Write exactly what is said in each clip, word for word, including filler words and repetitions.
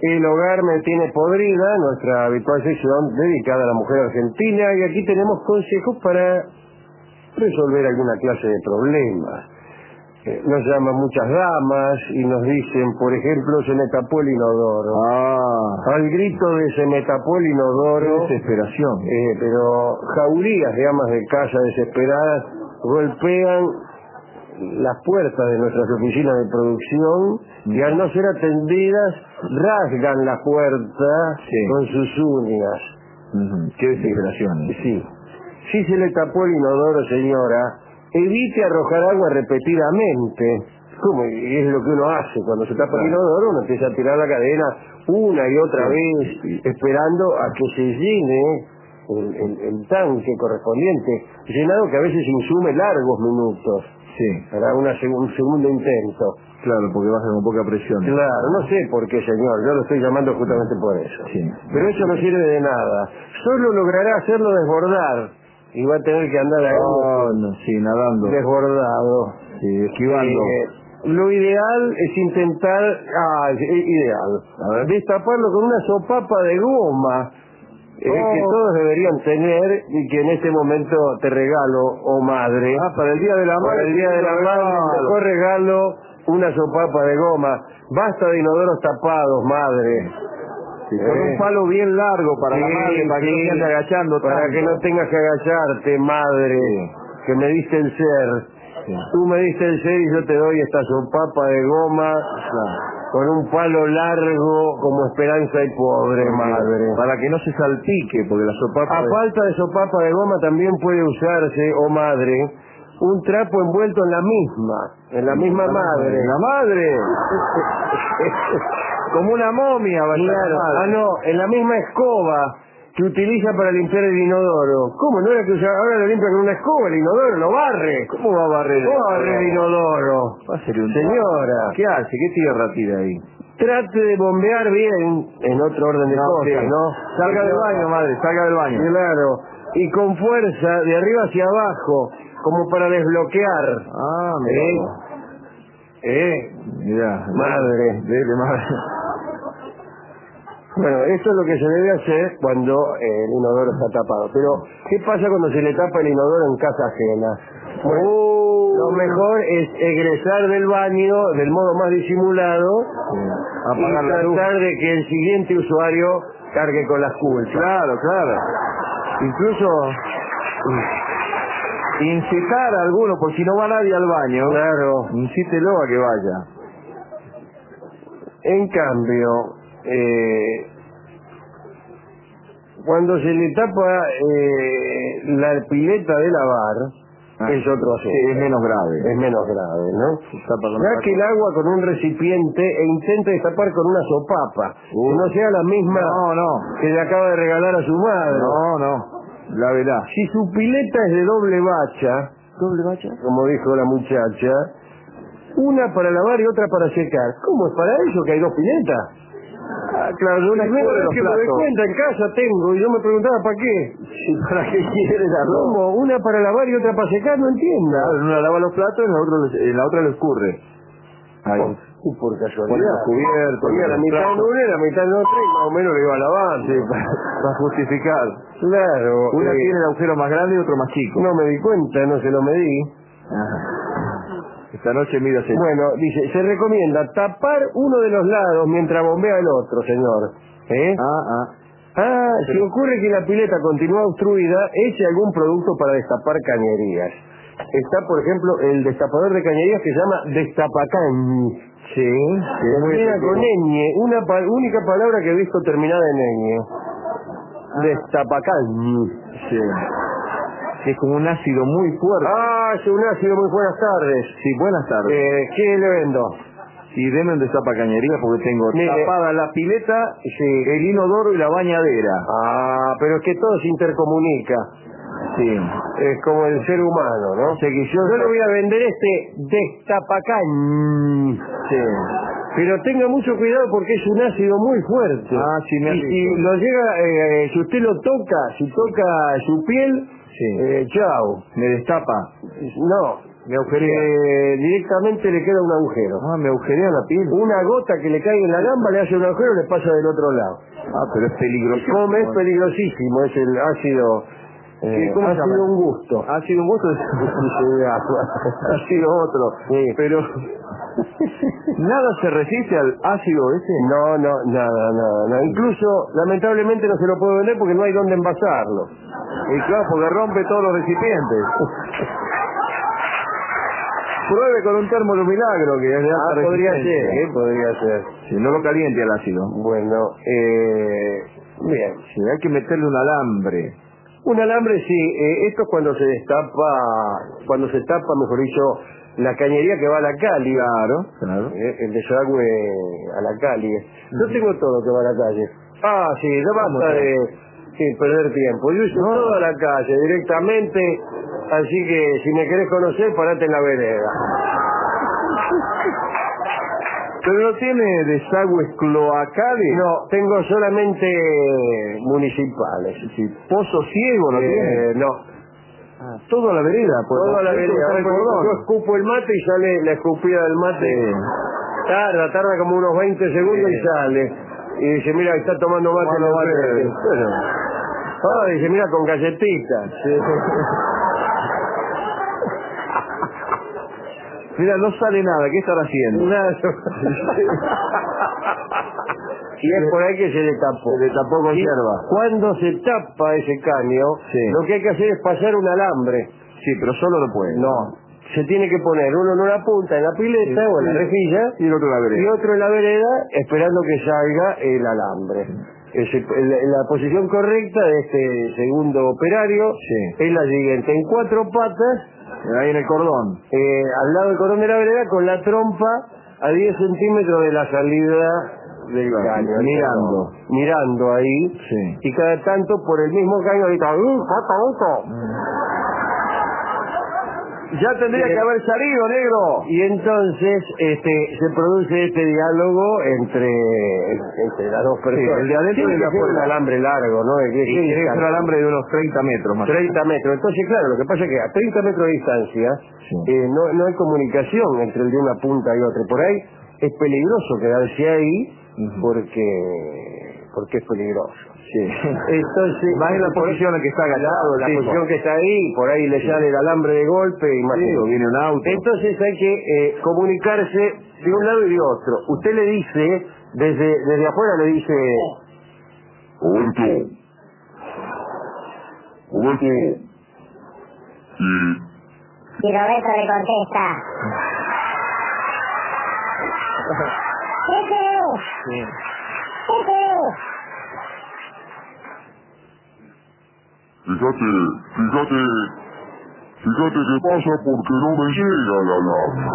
El hogar me tiene podrida, nuestra habitual sección dedicada a la mujer argentina, y aquí tenemos consejos para resolver alguna clase de problemas. Eh, nos llaman muchas damas y nos dicen, por ejemplo, se me tapó el inodoro. Ah. Al grito de se me tapó el inodoro, desesperación. Eh, pero jaurías de amas de casa desesperadas golpean las puertas de nuestras oficinas de producción y al no ser atendidas rasgan la puerta sí. con sus uñas. Uh-huh. Qué desesperación. Sí. Si se le tapó el inodoro, señora, evite arrojar agua repetidamente. ¿Cómo? Y es lo que uno hace cuando se tapa claro. el inodoro, uno empieza a tirar la cadena una y otra sí. vez, esperando a que se llene el, el, el tanque correspondiente, llenado que a veces insume largos minutos. Sí. Para una seg un segundo intento. Claro, porque baja con poca presión. Claro, no sé por qué, señor, yo lo estoy llamando justamente por eso. Sí. Pero eso no sirve de nada. Solo logrará hacerlo desbordar. Y va a tener que andar ahí. Oh, no, sí, nadando. Desbordado. Sí, esquivando. Eh, lo ideal es intentar... Ah, es ideal. A ver. Destaparlo con una sopapa de goma. Eh, oh. Que todos deberían tener y que en este momento te regalo, oh madre. Ah, para el Día de la Madre. Para el Día de la Madre, mejor regalo una sopapa de goma. Basta de inodoros tapados, madre. Sí, con eh. un palo bien largo para sí, la madre, para sí. que no te andes agachando Para tanto. que no tengas que agacharte, madre. Sí. Que me diste el ser. Sí. Tú me diste el ser y yo te doy esta sopapa de goma. Claro. Con un palo largo como Esperanza y Pobre, madre. Para que no se salpique, porque la sopapa... A de... falta de sopapa de goma también puede usarse, oh madre, un trapo envuelto en la misma, en la misma la madre. ¿En la madre? Como una momia, vaya. Claro. Ah, no, en la misma escoba que utiliza para limpiar el inodoro. ¿Cómo? ¿No era que usa, ahora lo limpia con una escoba el inodoro? ¿Lo barre? ¿Cómo va a barrer? ¿Cómo va a barrer el inodoro? Va a ser un... Señora. ¿Qué hace? ¿Qué tierra tira ahí? Trate de bombear bien, en otro orden de no, cosas, sí. ¿no? Salga del baño, madre, salga del baño. Claro. Y con fuerza, de arriba hacia abajo, como para desbloquear. Ah, mira. ¿Eh? ¿Eh? Mira. Madre. Dele, madre. Bueno, esto es lo que se debe hacer cuando eh, el inodoro está tapado. Pero, ¿qué pasa cuando se le tapa el inodoro en casa ajena? Bueno, uh, lo mejor es egresar del baño del modo más disimulado sí. y tratar de que el siguiente usuario cargue con las culpas. Claro, claro. Incluso incitar a alguno, porque si no va nadie al baño, claro, incítelo a que vaya. En cambio, eh, cuando se le tapa eh, la pileta de lavar, ah, es otro asunto. Sí, es menos grave. Es menos grave, ¿no? Saque el agua con un recipiente e intente destapar con una sopapa. Uh. Que no sea la misma no, no. que le acaba de regalar a su madre. No, no. La verdad. Si su pileta es de doble bacha, doble bacha, como dijo la muchacha, una para lavar y otra para secar. ¿Cómo es para eso que hay dos piletas? Ah, claro, yo una vez que me doy cuenta en casa tengo y yo me preguntaba ¿para qué? Sí, ¿para qué quieres la ropa? ¿Cómo? Una para lavar y otra para secar, no entiendo. Claro, una lava los platos y en la otra, en la otra lo escurre. Ahí. Oh, por casualidad. Pone los cubiertos. Ponía la mitad en una y la mitad en otra y más o menos lo iba a lavar. Sí, para, para justificar. Claro. Una eh, tiene el agujero más grande y otro más chico. No me di cuenta, no se lo medí. Ajá. Esta noche mira así. Bueno, dice, se recomienda tapar uno de los lados mientras bombea el otro, señor. ¿Eh? Ah, ah. Ah, si ocurre que la pileta continúa obstruida, eche algún producto para destapar cañerías. Está, por ejemplo, el destapador de cañerías que se llama Destapacán. Sí, sí. Termina con ñ, una pa única palabra que he visto terminada en ñ. Ah. Destapacán. Sí. Es como un ácido muy fuerte. Ah, es un ácido muy buenas tardes. Sí, buenas tardes. Eh, ¿Qué le vendo? Sí, deme un destapacañería porque tengo Mire, tapada la pileta, sí, el inodoro y la bañadera. Ah, pero es que todo se intercomunica. Sí. Es como el ser humano, ¿no? O sea que yo, yo le voy a vender este Destapacán. Sí. Pero tenga mucho cuidado porque es un ácido muy fuerte. Ah, sí, me ha y, dicho. y lo llega, eh, si usted lo toca, si toca su piel, sí. eh, chao. Me destapa. No, Me agujerea. Eh, directamente le queda un agujero. Ah, me agujerea la piel. Una gota que le caiga en la gamba le hace un agujero y le pasa del otro lado. Ah, pero es peligroso. Come es peligrosísimo, es el ácido. Eh, ¿Cómo ha se llama? sido un gusto. Ha sido un gusto. Ha sido otro. Sí. Pero nada se resiste al ácido ese. No, no, nada, nada, nada. Incluso, lamentablemente no se lo puede vender porque no hay dónde envasarlo. Y claro, porque rompe todos los recipientes. Pruebe con un termo de milagro que es de alta Ah, podría ser, resistencia. ¿eh? Podría ser. Si no lo caliente el ácido. Bueno, eh, bien. Sí, hay que meterle un alambre. Un alambre, sí. Eh, esto es cuando se destapa, cuando se tapa, mejor dicho, la cañería que va a la calle. Claro, claro. Eh, el desagüe a la calle. Yo tengo todo que va a la calle. Ah, sí, ya basta de sí, perder tiempo. Yo uso No. toda la calle directamente, así que si me querés conocer, parate en la vereda. ¿Pero no tiene desagües cloacales? No, tengo solamente municipales. Sí, pozo ciego no Eh, tiene. no. Ah, todo a la vereda. Pues, Todo a la eso vereda. está el Yo cordón. escupo el mate y sale la escupida del mate. Sí. Tarda, tarda como unos veinte segundos Sí. y sale. Y dice, mira, está tomando mate. Tomando en el mate. frente. Bueno. Ah, dice, mira, con galletitas. Mira, no sale nada. ¿Qué estará haciendo? Nada. Y es por ahí que se le tapó. Se le tapó con Y hierba. cuando se tapa ese caño, Sí. lo que hay que hacer es pasar un alambre. Sí, pero solo no puede. No. Se tiene que poner uno en una punta en la pileta Sí, o en la sí. rejilla Y el otro en la vereda. y otro en la vereda esperando que salga el alambre. Ese- la, la posición correcta de este segundo operario Sí. es la siguiente: en cuatro patas, Ahí en el cordón. eh, al lado del cordón de la vereda, con la trompa a diez centímetros de la salida del Claro, caño. el mirando. cordón. Mirando ahí. Sí. Y cada tanto por el mismo caño ahorita, ¡uh, jota, jota! Ya tendría que haber salido, negro. Y entonces este se produce este diálogo entre, entre las dos personas. Sí, el de adentro Tiene y el de que ser afuera. un alambre largo, ¿no? Es que- Y tiene que ser un alambre de unos treinta metros más. treinta metros. Entonces, claro, lo que pasa es que a treinta metros de distancia Sí. eh, no, no hay comunicación entre el de una punta y otra. Por ahí es peligroso quedarse ahí Ujú. porque porque es peligroso. Sí. Entonces, Más en la por- posición en que está agachado. la el tipo. posición que está ahí, por ahí le Sí. sale el alambre de golpe y más. Sí, o viene un auto. Entonces hay que eh, comunicarse de un lado y de otro. Usted le dice, desde, desde afuera le dice, Roberto. Roberto. Sí. Y Roberto le contesta. ¿Qué querés? Sí. ¿Qué querés? Fíjate, fíjate, fíjate qué pasa porque no me llega el alambre.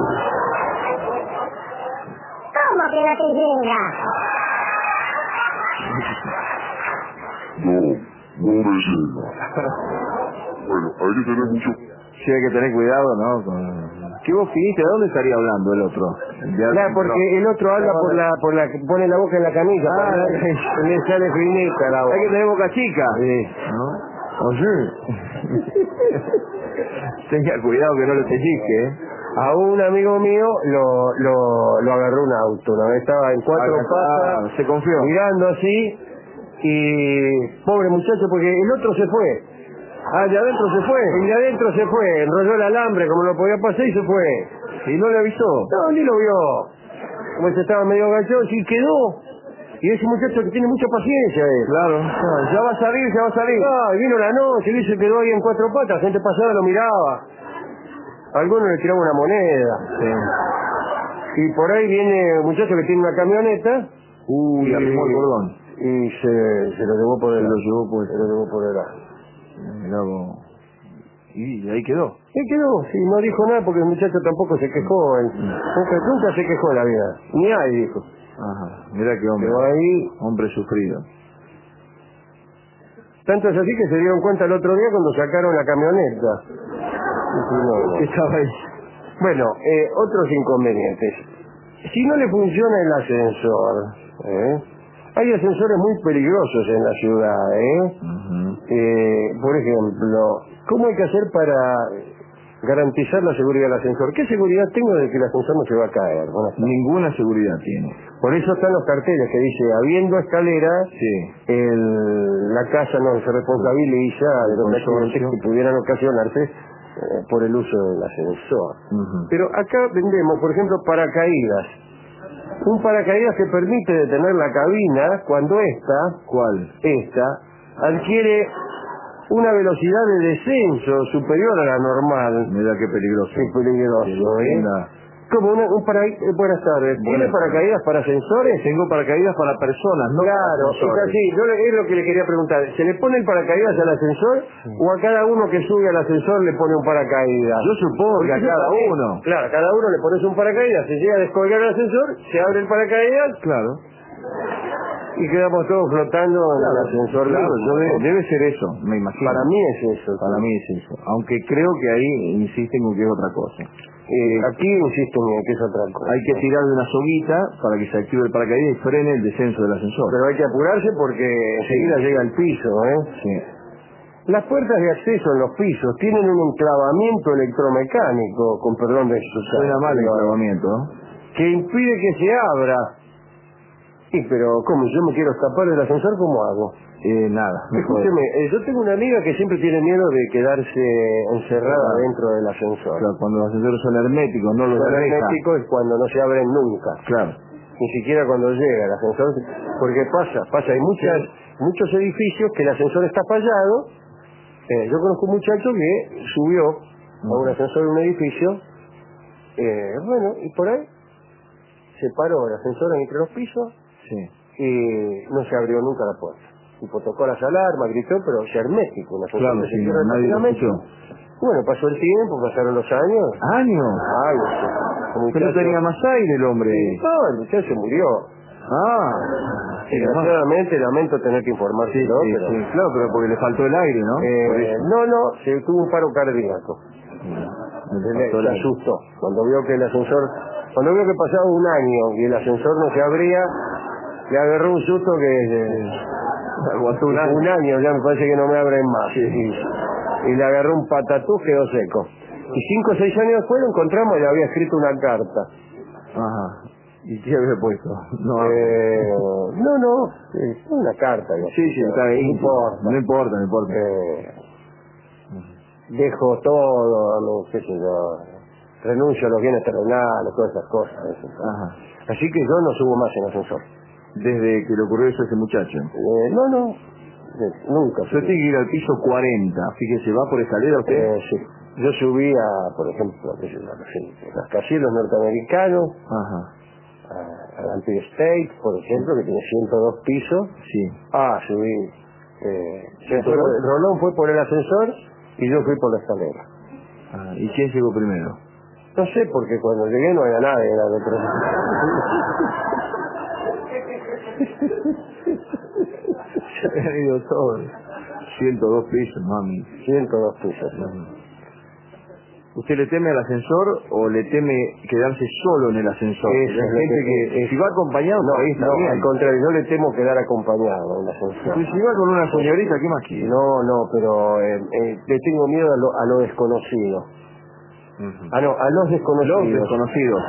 ¿Cómo que no te llega? No, no me llega. Bueno, hay que tener mucho... Sí, hay que tener cuidado, ¿no? Con... ¿Qué vos finiste? ¿De dónde estaría hablando el otro? El de claro, adentro. porque el otro habla por la, por la, pone la boca en la camisa, Ah, para sí. que le sale finita la boca. Hay que tener boca chica. Sí. ¿No? ¿O sí? Tenga cuidado que no le pellizque, ¿eh? A un amigo mío lo, lo, lo agarró un auto, una vez estaba en cuatro Ah, patas, se confió. mirando así, y pobre muchacho, porque el otro se fue. Ah, de adentro se fue. El de adentro se fue, enrolló el alambre como no podía pasar y se fue. Y no le avisó. No, ni lo vio. Como se estaba medio agachado, y quedó. Y ese muchacho que tiene mucha paciencia, eh. Claro. No, ya va a salir, ya va a salir. Ah, y vino la noche, y se quedó ahí en cuatro patas, la gente pasaba lo miraba. Algunos le tiraban una moneda. Sí. Y por ahí viene un muchacho que tiene una camioneta. Uy, y, arrimó el cordón. y se, se lo llevó por Se el lo llevó por se lo llevó por el lado. Mirá vos. Y ahí quedó. Y quedó, sí, no dijo nada porque el muchacho tampoco se quejó. Él, nunca, nunca se quejó en la vida. Ni hay, dijo. Ajá. Mirá qué hombre. Quedó ahí. Hombre sufrido. Tanto es así que se dieron cuenta el otro día cuando sacaron la camioneta. Dijo, no, no. ¿Qué estaba ahí? Bueno, eh, otros inconvenientes. Si no le funciona el ascensor, ¿eh? Hay ascensores muy peligrosos en la ciudad, ¿eh? Ujú. Eh, por ejemplo, ¿cómo hay que hacer para garantizar la seguridad del ascensor. ¿Qué seguridad tengo de que el ascensor no se va a caer? Buenas tardes. Ninguna seguridad tiene. Por eso están los carteles que dice, habiendo escalera, Sí. el- la casa no se responsabiliza de los accidentes que pudieran ocasionarse eh, por el uso del ascensor. Ujú. Pero acá vendemos, por ejemplo, paracaídas. Un paracaídas que permite detener la cabina cuando ésta, ¿Cuál? esta, adquiere una velocidad de descenso superior a la normal. Mira qué peligroso. Qué peligroso, ¿eh? Anda. Como una, un para, eh, buenas tardes. ¿Tiene Buenas paracaídas para ascensores? Tengo paracaídas para personas, no Claro, para es ascensores. así. Yo le- es lo que le quería preguntar. ¿Se le pone el paracaídas al ascensor o a cada uno que sube al ascensor le pone un paracaídas? Yo supongo que a Porque cada eso- uno. Claro, a cada uno le pones un paracaídas, se llega a descolgar el ascensor, se abre el paracaídas Claro. y quedamos todos flotando en el ascensor. Claro, mismo, yo de- ¿no? debe ser eso, me imagino. Para mí es eso. Para mí es eso. Aunque creo que ahí insisten con que es otra cosa. Eh, aquí insisto en que es otra cosa. Hay que tirar de una soguita para que se active el paracaídas y frene el descenso del ascensor. Pero hay que apurarse porque enseguida llega al piso, ¿eh? Sí. Las puertas de acceso en los pisos tienen un enclavamiento electromecánico, con perdón de su Suena mal el enclavamiento, ¿no? que impide que se abra. Sí, pero ¿cómo? Yo me quiero escapar del ascensor, ¿cómo hago? Eh, nada. mejor. Escúcheme, eh, yo tengo una amiga que siempre tiene miedo de quedarse encerrada Claro. dentro del ascensor. Claro, cuando los ascensores son herméticos, no los Lo de reja. hermético es cuando no se abren nunca. Claro. Ni siquiera cuando llega el ascensor, porque pasa, pasa, hay muchas, muchos edificios que el ascensor está fallado. Eh, yo conozco un muchacho que subió a un ascensor de un edificio, eh, bueno, y por ahí se paró el ascensor entre los pisos Sí. y no se abrió nunca la puerta. Tipo, tocó las alarmas, gritó, pero es hermético, un ascensor Claro, que se sí, cierra nadie lo rápidamente. escuchó. Bueno, pasó el tiempo, pasaron los años. ¿Años? Ay, el Pero muchacho- tenía más aire el hombre. No, el muchacho murió. Ah. Desgraciadamente lamento tener que informárselo, Sí, pero... sí, claro, pero porque le faltó el aire, ¿no? Eh, Por eso. no, no, se tuvo un paro cardíaco. Le Se, faltó el se aire. asustó. Cuando vio que el ascensor, cuando vio que pasaba un año y el ascensor no se abría, le agarró un susto que eh, Aguantó un año. un año ya me parece que no me abren más. Y, y le agarró un patatús, quedó seco. Y cinco o seis años después lo encontramos y le había escrito una carta. Ajá. ¿Y qué había puesto? No, Eh, no, no, eh, una carta. ya. sí, sí, está bien. No importa. No importa, no importa. Eh, dejo todo, no, qué sé yo, renuncio a los bienes terrenales, todas esas cosas. Eso. Ajá. Así que yo no subo más en ascensor. Desde que le ocurrió eso a ese muchacho. Eh, no, no, eh, nunca. Yo tengo que ir al piso cuarenta. Fíjese, ¿va por escalera usted? Eh, sí. Yo subí a, por ejemplo, qué sé yo, no sé, los rascacielos norteamericanos, Ajá. a- al Empire State, por ejemplo, que tiene ciento dos pisos. Sí. Ah, subí. Eh, ¿ciento fue- dos? Rolón fue por el ascensor y yo fui por la escalera. Ah, ¿y quién llegó primero? No sé, porque cuando llegué no había nadie, era de otro. Se habían ido todos. ciento dos pisos, mami. ciento dos pisos. ¿Usted le teme al ascensor o le teme quedarse solo en el ascensor? Eso Hay es lo gente que- que, es- si va acompañado, No, ahí está no, bien. al contrario, yo le temo quedar acompañado en el ascensor. Pues si va con una señorita, ¿qué más quiere? No, no, pero eh, eh, le tengo miedo a lo, a lo desconocido. Ujú. Ah, no, a los desconocidos. Los desconocidos.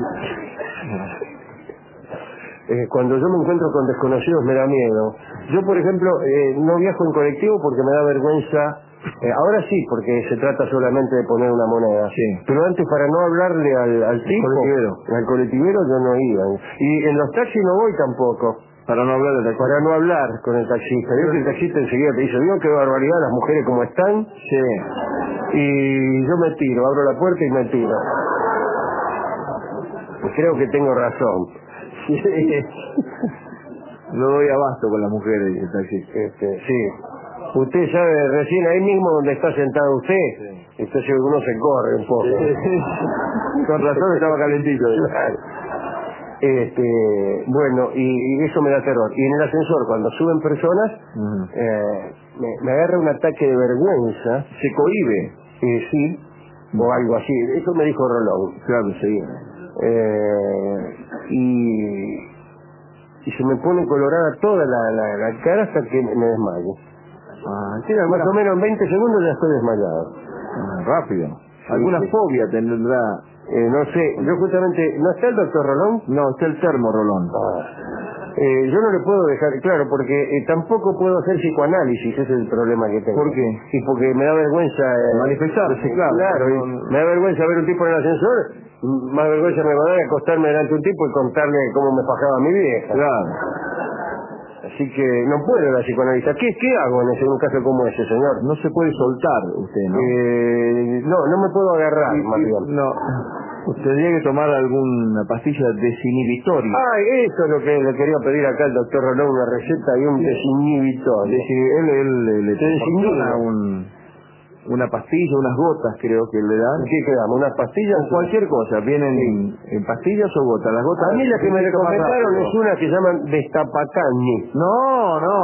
Eh, cuando yo me encuentro con desconocidos me da miedo. Yo, por ejemplo, eh, no viajo en colectivo porque me da vergüenza. Eh, ahora sí, porque se trata solamente de poner una moneda. Sí. Pero antes, para no hablarle al, al tipo, colectivero. al colectivero, yo no iba. Y en los taxis no voy tampoco. Para no hablar de la Para no hablar con el taxista. Veo que el taxista enseguida te dice, ¿vio qué barbaridad las mujeres como están? Sí. Y yo me tiro, abro la puerta y me tiro. Pues creo que tengo razón. No doy abasto con las mujeres, dice el taxista. Este, sí. Usted sabe, recién ahí mismo donde está sentado usted, entonces uno se corre un poco. Con razón estaba calentito. Claro. Este, bueno, y, y eso me da terror. Y en el ascensor, cuando suben personas, Ujú. eh, me, me agarra un ataque de vergüenza. Se cohíbe. Eh, sí, o algo así. Eso me dijo Rolón. Claro, sí. Eh, y, y se me pone colorada toda la, la, la cara hasta que me me desmayo. Ah, tiene Más alguna... o menos en veinte segundos ya estoy desmayado. Ah, rápido. Alguna sí. fobia tendrá. Eh, no sé, yo justamente... ¿No está el doctor Rolón? No, está el termo, Rolón. Ah. Eh, yo no le puedo dejar... Claro, porque eh, tampoco puedo hacer psicoanálisis, ese es el problema que tengo. ¿Por qué? Y porque me da vergüenza... Eh, manifestarse, claro. Claro, y No, no. me da vergüenza ver un tipo en el ascensor, más vergüenza me va a dar acostarme delante de un tipo y contarle cómo me fajaba mi vieja. Claro. Así que no puedo la psicoanalista. ¿Qué, qué hago en, ese, en un caso como ese, señor? No se puede soltar usted, ¿no? Eh, no, no me puedo agarrar, Y- más y- bien. no. Tendría que tomar alguna pastilla desinhibitoria. Ah, eso es lo que le quería pedir acá al doctor Rolón, una receta y un desinhibitorio. Desi- él, él, le- le Se desinhibe. proporciona un, una pastilla, unas gotas, creo que le dan. ¿Qué quedamos? ¿Unas pastillas? O cualquier cosa, vienen Sí. en, en pastillas o gotas. Las gotas. A mí las que me tienen tomar recomendaron rápido. es una que llaman destapacani. No, no.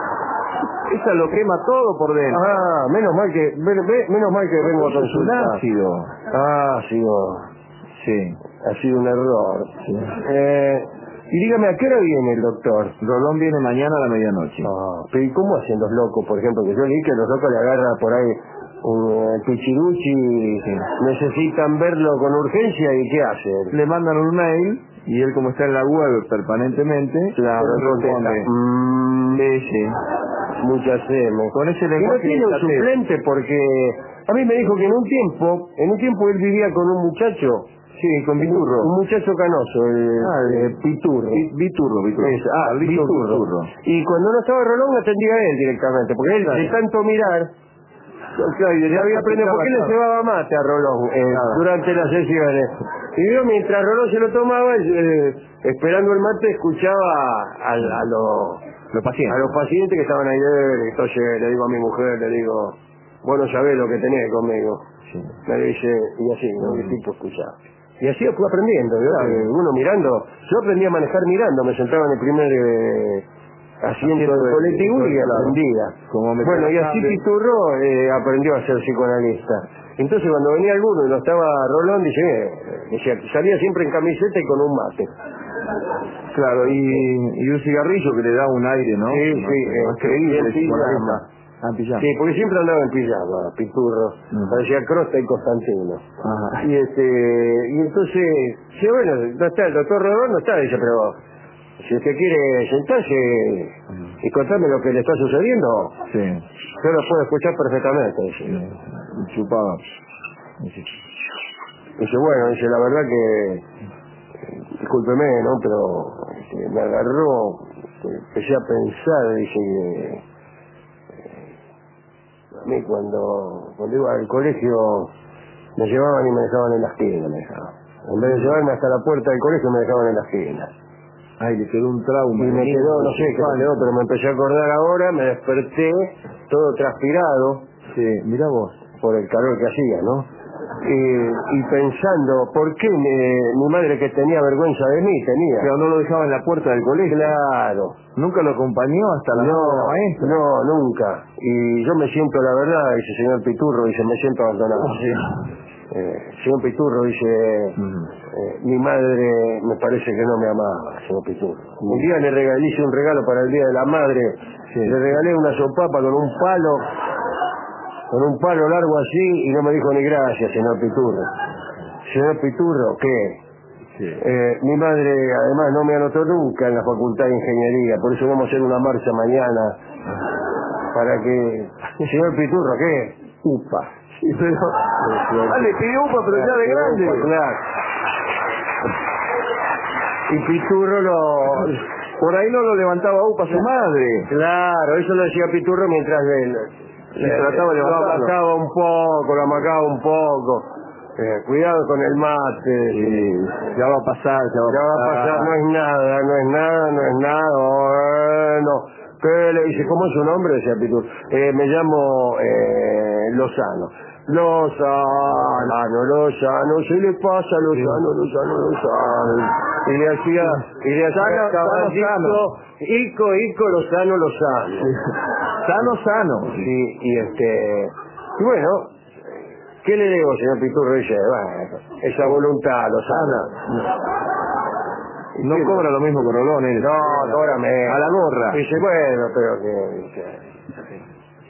Esa lo quema todo por dentro. Ah, menos mal que ve- ve- menos mal que vengo a Eso es un consultar. ácido. Ah, sí, oh, Sí. ha sido un error. Sí. Eh, y dígame, ¿a qué hora viene el doctor? Rolón viene mañana a la medianoche. Ah, pero ¿y cómo hacen los locos, por ejemplo? Que yo leí que los locos le agarran por ahí un eh, pichiruchi, necesitan verlo con urgencia y ¿qué hacen? Le mandan un mail y él, como está en la web permanentemente, Claro, él responde. contesta. Mm, Sí, sí. muchas M. Con ese Y no lenguaje tiene un dictatero. suplente porque a mí me dijo que en un tiempo, en un tiempo él vivía con un muchacho, Sí, con Viturro. un muchacho canoso, el, Ah, el- eh, Piturro. Vi- Viturro, Viturro. Es, ah, Carlitos Viturro. Viturro. Y cuando no estaba Rolón atendía a él directamente, porque él Claro. de tanto mirar, Claro, y ya había aprendido, porque él le llevaba mate a Rolón eh, Claro. durante las sesiones. Y yo mientras Rolón se lo tomaba, eh, esperando el mate, escuchaba a, a los Los pacientes. a los pacientes que estaban ahí. eh, Entonces le digo a mi mujer, le digo, vos no sabés lo que tenés conmigo. Sí. Me dice, y así, ¿no? Y el tipo escuchaba. Y así fui aprendiendo, ¿verdad? Claro. Eh, uno mirando, yo aprendí a manejar mirando, me sentaba en el primer eh, asiento Asiento del de- colectivo y claro. aprendía. Como me Bueno, y así trataban de- Piturro eh, aprendió a ser psicoanalista. Entonces cuando venía alguno y no estaba Rolón, dice, eh, decía, salía siempre en camiseta y con un mate. Claro, y, y un cigarrillo que le da un aire, ¿no? Sí, No sí, sé, eh, más creíble, en psicoanalista. pijama. Ah, pijama. Sí, porque siempre andaba en pijama, Piturro. Mm. Parecía Crosta y Constantino. Ajá. Y este, y entonces, sí, bueno, no está, el doctor Rodón no está, dice, pero si usted quiere sentarse y contarme lo que le está sucediendo, Sí. yo lo puedo escuchar perfectamente, dice. Sí. Chupaba. Sí. Dice, bueno, dice, la verdad que, discúlpeme, ¿no? Pero este, me agarró, este, empecé a pensar, dice, que a mí cuando, cuando iba al colegio me llevaban y me dejaban en la esquina, me dejaban. En vez de llevarme hasta la puerta del colegio me dejaban en la esquina. Ay, le quedó un trauma. Y me quedó, no sé qué me quedó, pero me empecé a acordar ahora, me desperté todo transpirado Sí, mira vos. por el calor que hacía, ¿no? Y, y pensando, ¿por qué mi, mi madre que tenía vergüenza de mí tenía? Pero no lo dejaba en la puerta del colegio. Claro. Nunca lo acompañó hasta la No, mano de la maestra. no, nunca. Y yo me siento, la verdad, dice el señor Piturro, dice, me siento abandonado. Eh, señor Piturro dice, Ujú. eh, mi madre me parece que no me amaba, señor Piturro. Un día le regalé, hice un regalo para el Día de la Madre, Sí. le regalé una sopapa con un palo, con un palo largo así, y no me dijo ni gracias, señor Piturro. Señor Piturro, ¿qué? Sí. Eh, mi madre además no me anotó nunca en la Facultad de Ingeniería, por eso vamos a hacer una marcha mañana para que... Señor Piturro, ¿qué? Upa. Sí, pero... Ah, le pidió upa, pero ya de grande. Claro. Y Piturro lo... Por ahí no lo levantaba upa su madre. Claro, eso lo decía Piturro mientras él... Le trataba de lo levantarlo. amacaba un poco, lo amacaba un poco. Eh, cuidado con el mate. Sí, ya va a pasar, ya va Ya a va a pasar. pasar, no es nada, no es nada, no es nada. Bueno, ¿qué le dice? ¿Cómo es su nombre? Decía Piturro. Eh, me llamo eh, Lozano. Lozano, Lozano, ¿se le pasa Lozano, Lozano, Lozano? Y le hacía, y le hacía Sano, caballito, sano, Ico, Ico, Lozano, Lozano. Sano, sano. Sí, y este, y bueno, ¿qué le digo, señor Piturro? Dice, bueno, esa voluntad, Lozano. No cobra lo mismo que Rolón, él. No, cóbrame. A la gorra. Dice, bueno, pero que... dice,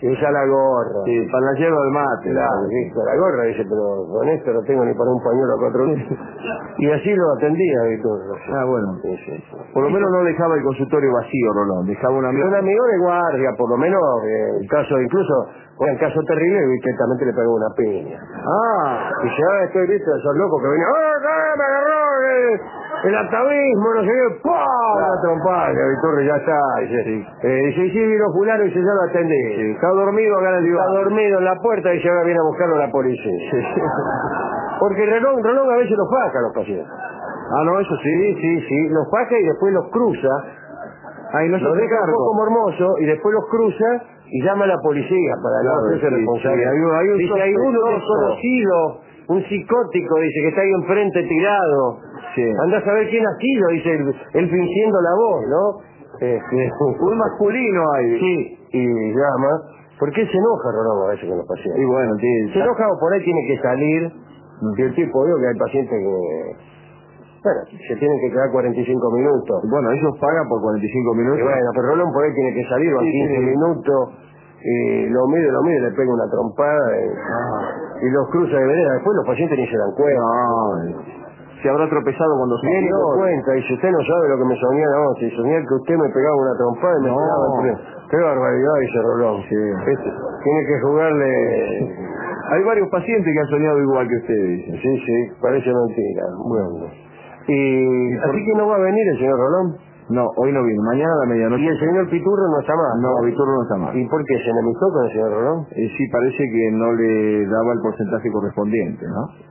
Y usa la gorra. Sí, para la yerba del mate. Claro, sí, con la gorra, dice, pero con esto no tengo ni para un pañuelo a cuatro litros. Y así lo atendía, Vitorro. Ah, bueno. Sí, sí, sí. Por lo menos no dejaba el consultorio vacío, Rolón. Dejaba una amigo. Un amigo de guardia, por lo menos, eh, el caso, incluso, en caso terrible, directamente le pegó una piña. Ah, Y ya estoy visto de esos locos que venían, ¡oh, qué, me agarró el, el atavismo, no sé qué! ¡Pum! Una trompada, Vitorro, ya está. Dice, Sí. eh, dice, y sí, vino fulano y se ya lo atendí. sí. Está dormido acá en el Está diván. dormido en la puerta y se ahora viene a buscarlo la policía. Sí. Porque Rolón, Rolón a veces los faja a los pacientes. Ah, no, eso sí. Sí, sí, sí, los faja y después los cruza, Ahí no se los hace deja un cargo. poco mormoso y después los cruza y llama a la policía para Claro, no hacerse sí, responsable. sí, hay un- hay un dice, hay uno sospechoso. desconocido, un psicótico, dice, que está ahí enfrente tirado. Sí. Anda a saber quién ha sido, dice, él, él fingiendo la voz, ¿no? Este, Un masculino ahí. sí, y llama. ¿Por qué se enoja Rolón a veces con los pacientes? Y bueno, sí. Se enoja o por ahí tiene que salir. Y el tipo, digo que hay pacientes que, bueno, se tienen que quedar cuarenta y cinco minutos. Bueno, ellos pagan por cuarenta y cinco minutos. Y bueno, pero Rolón por ahí tiene que salir, van Sí, quince sí. minutos, y lo mide, lo mide, le pega una trompada, y, Ah. y los cruza de vereda. Después los pacientes ni se dan cuenta. No, se habrá tropezado cuando Viene y salió. me cuenta, y si usted no sabe lo que me soñé anoche, y soñé que usted me pegaba una trompada y me No. pegaba el tren. Qué barbaridad, dice Rolón. Sí. Este, tiene que jugarle... Hay varios pacientes que han soñado igual que usted, dice. Sí, sí, parece mentira. Bueno. Y así que no va a venir el señor Rolón. No, hoy no vino. Mañana a la medianoche. Y el señor Piturro no está más. No, Víctor no está mal. ¿Y por qué se enemistó con el señor Rolón? Eh, sí, parece que no le daba el porcentaje correspondiente, ¿no?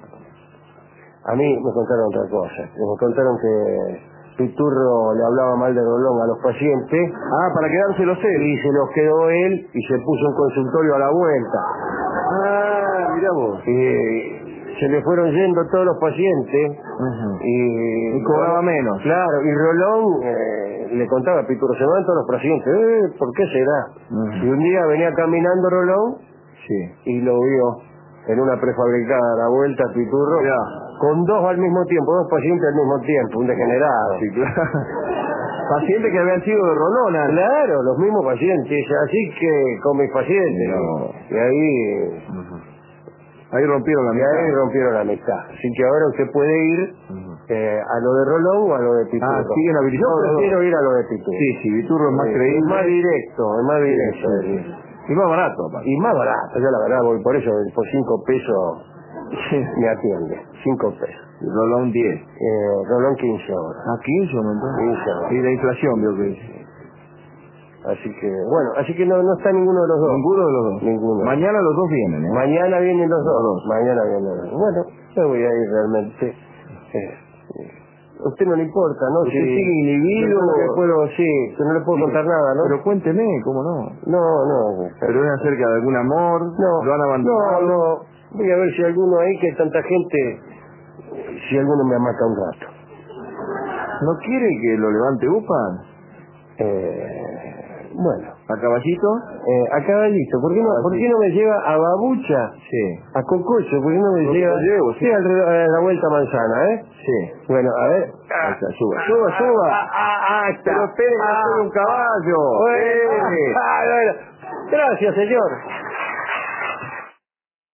A mí me contaron otra cosa. Me contaron que Piturro le hablaba mal de Rolón a los pacientes. Ah, para quedárselo él. Y se los quedó él y se puso un consultorio a la vuelta. Ah, mirá vos. Y se le fueron yendo todos los pacientes. Ujú. Y, Y cobraba menos. Claro, y Rolón eh, le contaba a Piturro, se van todos los pacientes. Eh, ¿por qué será? Ujú. Y un día venía caminando Rolón Sí. y lo vio en una prefabricada a la vuelta Piturro, Mirá. con dos al mismo tiempo, dos pacientes al mismo tiempo, un degenerado. Sí, claro. Pacientes que habían sido de Rolona. Claro, los mismos pacientes, así que con mis pacientes. No. Y ahí, Ahí rompieron la y ahí mitad. rompieron la amistad. Así que ahora usted puede ir Ujú. eh, a lo de Rolón o a lo de Piturro. Ah, siguen habilitados Yo los prefiero dos. ir a lo de Piturro. Sí, sí, Viturro es más Sí, creíble. es más directo, es más directo. Sí, sí, sí. Y más barato, aparte. Y más barato, yo la verdad voy por eso, por cinco pesos Sí. me atiende, cinco pesos. Y Rolón diez. Eh, Rolón quince horas. Ah, quince aumentó. quince horas. Y la inflación, veo que dice. Así que, bueno, así que no, no está ninguno de los dos. Ninguno de los dos. Ninguno. Mañana los dos vienen, ¿eh? Mañana vienen los dos. Los dos. Mañana vienen los dos. Bueno, yo voy a ir realmente. Eh, a usted no le importa, ¿no? Usted sigue inhibido. Yo no le puedo, sí, yo no le puedo contar nada, ¿no? Pero cuénteme, ¿cómo no? No, no. Pero es acerca de algún amor, No, lo han abandonado. no, no. Voy a ver si alguno ahí, que tanta gente, si alguno me amaca un rato. ¿No quiere que lo levante Upan? Eh, bueno, ¿A caballito? eh, a caballito, ¿por qué, no, ¿por qué no me lleva a Babucha? Sí. A Cococho, ¿por qué no me Lo lleva? llevo, sí. Sí, alrededor- a la vuelta manzana, ¿eh? Sí. Bueno, a ver. Ahí está, suba. Ah, Suba, suba. Ah, ah, ah, está. Pero espere, no Ah, soy un caballo. bueno, Eh. ah, bueno. Gracias, señor.